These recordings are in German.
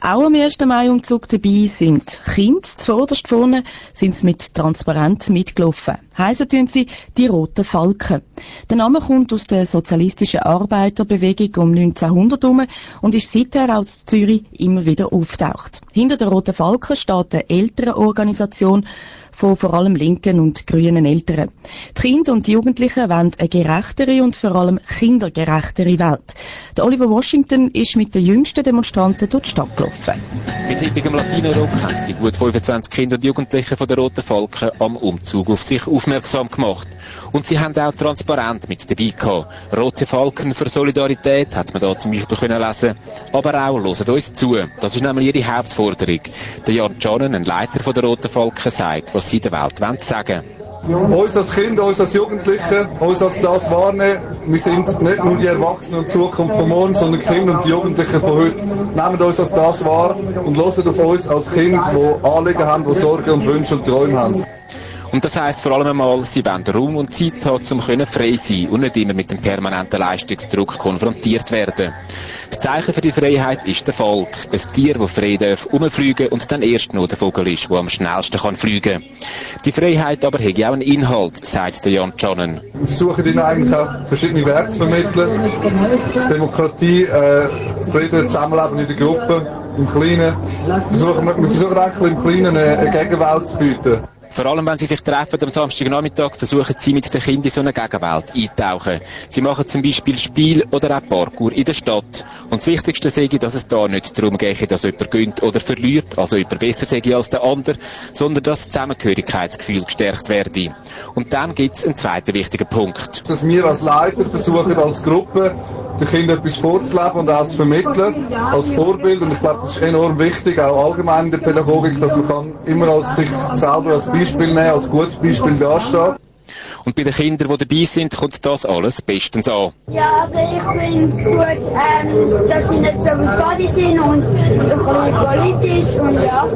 Auch am 1. Mai-Umzug dabei sind Kinder. Zuvorderst vorne sind sie mit Transparent mitgelaufen. Heissen tun sie die Roten Falken. Der Name kommt aus der sozialistischen Arbeiterbewegung um 1900 herum und ist seither auch in Zürich immer wieder auftaucht. Hinter der Roten Falken steht eine Elternorganisation von vor allem linken und grünen Eltern. Die Kinder und die Jugendlichen wollen eine gerechtere und vor allem kindergerechtere Welt. Der Oliver Washington ist mit den jüngsten Demonstranten durch die Stadt gelaufen. Mit hippigem Latino-Rock haben die gut 25 Kinder und Jugendlichen von der Roten Falken am Umzug auf sich aufmerksam gemacht. Und sie haben auch transparent mit dabei gehabt. Rote Falken für Solidarität hat man da zum Beispiel können lesen. Aber auch «Hört uns zu». Das ist nämlich ihre Hauptforderung. Der Jan Jonen, ein Leiter von der Roten Falken, sagt, was sie der Welt sagen wollen. Uns als Kinder, uns als Jugendliche, uns als das wahrnehmen. Wir sind nicht nur die Erwachsenen und die Zukunft von morgen, sondern die Kinder und die Jugendlichen von heute. Nehmen uns als das wahr und hören auf uns als Kinder, die Anliegen haben, die Sorgen und Wünsche und Träume haben. Und das heisst vor allem einmal, sie wollen Raum und Zeit haben, um frei sein und nicht immer mit dem permanenten Leistungsdruck konfrontiert werden. Das Zeichen für die Freiheit ist der Falk. Ein Tier, das frei darf rumfliegen und dann erst noch der Vogel ist, der am schnellsten fliegen kann. Die Freiheit aber hat auch einen Inhalt, sagt der Jan Jonen. Wir versuchen ihnen eigentlich auch verschiedene Werte zu vermitteln. Demokratie, Frieden, Zusammenleben in der Gruppe, im Kleinen. Wir versuchen eigentlich im Kleinen eine Gegenwelt zu bieten. Vor allem, wenn sie sich treffen am Samstagnachmittag, versuchen sie mit den Kindern in so eine Gegenwelt eintauchen. Sie machen zum Beispiel Spiel oder auch Parkour in der Stadt. Und das Wichtigste sage ich, dass es da nicht darum geht, dass jemand gönnt oder verliert, also jemand besser sage als der andere, sondern dass das Zusammengehörigkeitsgefühl gestärkt werde. Und dann gibt es einen zweiten wichtigen Punkt. Dass wir als Leiter versuchen, als Gruppe den Kindern etwas vorzuleben und auch zu vermitteln, als Vorbild. Und ich glaube, das ist enorm wichtig, auch allgemein in der Pädagogik, dass man immer als sich selber als Beispiel nehmen, als gutes Beispiel dastehen. Und bei den Kindern, die dabei sind, kommt das alles bestens an. Ja, also ich finde es gut, dass sie nicht so mit Body sind und so ein bisschen politisch und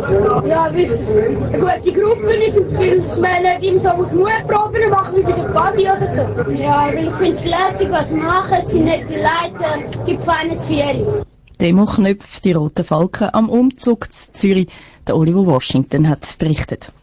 ja, weil es eine gute Gruppe ist und weil man nicht immer so Mutproben machen wie bei der Body oder so. Ja, weil ich finde es lässig, was sie machen, sie nicht die Leiter, gibt keine zu viel. Demo-Knöpfe, die Roten Falken am Umzug zu Zürich. Der Oliver Washington hat berichtet.